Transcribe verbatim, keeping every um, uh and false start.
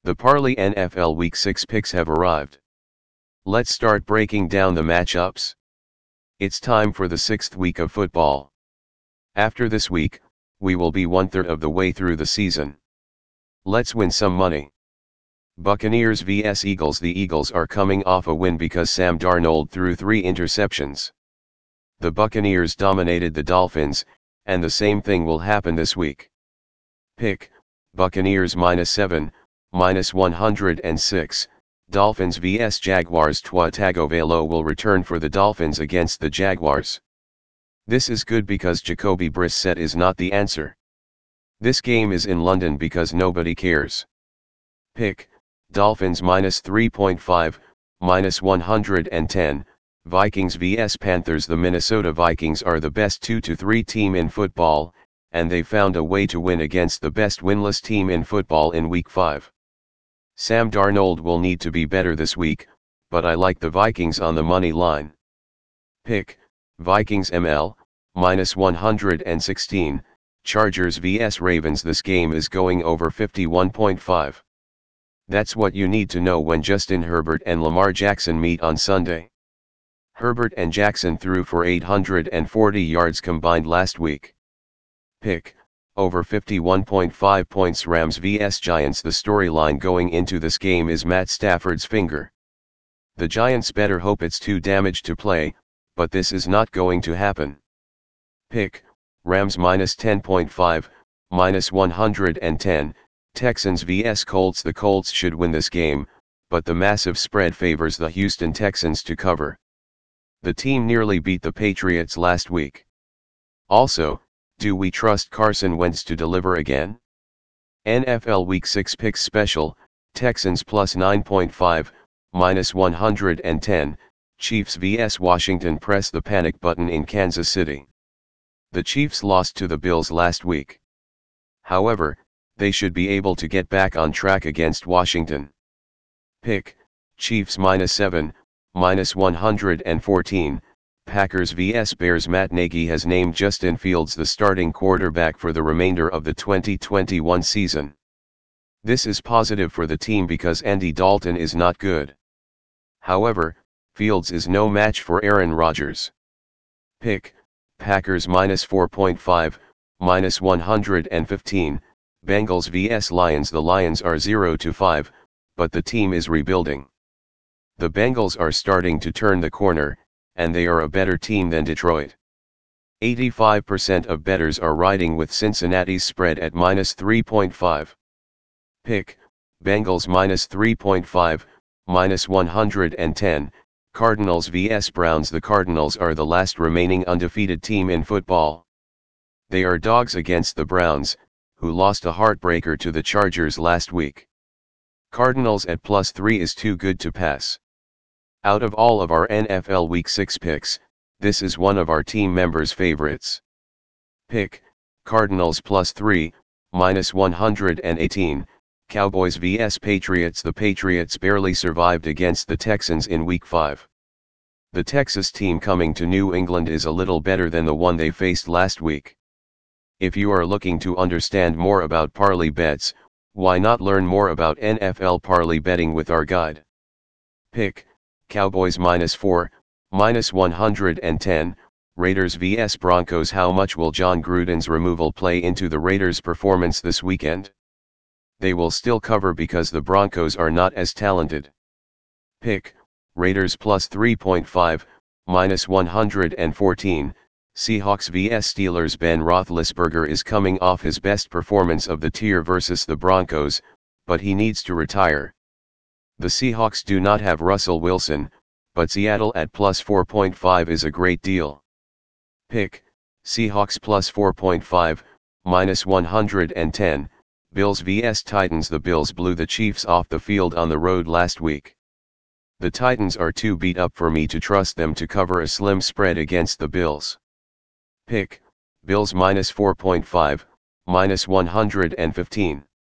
The Parley N F L Week six picks have arrived. Let's start breaking down the matchups. It's time for the sixth week of football. After this week, we will be one third of the way through the season. Let's win some money. Buccaneers versus Eagles. The Eagles are coming off a win because Sam Darnold threw three interceptions. The Buccaneers dominated the Dolphins, and the same thing will happen this week. Pick, Buccaneers minus seven, minus one hundred six, Dolphins versus Jaguars. Tua Tagovailoa will return for the Dolphins against the Jaguars. This is good because Jacoby Brissett is not the answer. This game is in London because nobody cares. Pick, Dolphins minus three point five, minus one hundred ten, Vikings versus Panthers. The Minnesota Vikings are the best two to three team in football, and they found a way to win against the best winless team in football in week five. Sam Darnold will need to be better this week, but I like the Vikings on the money line. Pick, Vikings M L, minus one hundred sixteen, Chargers versus Ravens. This game is going over fifty-one point five. That's what you need to know when Justin Herbert and Lamar Jackson meet on Sunday. Herbert and Jackson threw for eight hundred forty yards combined last week. Pick, over fifty-one point five points. Rams versus Giants. The storyline going into this game is Matt Stafford's finger. The Giants better hope it's too damaged to play, but this is not going to happen. Pick, Rams minus ten point five, minus one hundred ten, Texans versus Colts. The Colts should win this game, but the massive spread favors the Houston Texans to cover. The team nearly beat the Patriots last week. Also, do we trust Carson Wentz to deliver again? N F L Week six Picks Special, Texans plus nine point five, minus one hundred ten, Chiefs versus Washington. Press the panic button in Kansas City. The Chiefs lost to the Bills last week. However, they should be able to get back on track against Washington. Pick, Chiefs minus seven, minus one hundred fourteen, Packers versus Bears. Matt Nagy has named Justin Fields the starting quarterback for the remainder of the twenty twenty-one season. This is positive for the team because Andy Dalton is not good. However, Fields is no match for Aaron Rodgers. Pick, Packers minus four point five, minus one hundred fifteen, Bengals versus Lions. The Lions are zero to five, but the team is rebuilding. The Bengals are starting to turn the corner, and they are a better team than Detroit. eighty-five percent of bettors are riding with Cincinnati's spread at minus three point five. Pick, Bengals minus three point five, minus one hundred ten, Cardinals versus Browns. The Cardinals are the last remaining undefeated team in football. They are dogs against the Browns, who lost a heartbreaker to the Chargers last week. Cardinals at plus three is too good to pass. Out of all of our N F L Week six picks, this is one of our team members' favorites. Pick, Cardinals plus three, minus one hundred eighteen, Cowboys versus Patriots. The Patriots barely survived against the Texans in week five. The Texas team coming to New England is a little better than the one they faced last week. If you are looking to understand more about parlay bets, why not learn more about N F L parlay betting with our guide? Pick, Cowboys minus four, minus one hundred ten, Raiders versus Broncos. How much will John Gruden's removal play into the Raiders' performance this weekend? They will still cover because the Broncos are not as talented. Pick, Raiders plus three point five, minus one hundred fourteen, Seahawks versus Steelers. Ben Roethlisberger is coming off his best performance of the tier versus the Broncos, but he needs to retire. The Seahawks do not have Russell Wilson, but Seattle at plus four point five is a great deal. Pick, Seahawks plus four point five, minus one hundred ten, Bills versus Titans. The Bills blew the Chiefs off the field on the road last week. The Titans are too beat up for me to trust them to cover a slim spread against the Bills. Pick, Bills minus four point five, minus one hundred fifteen.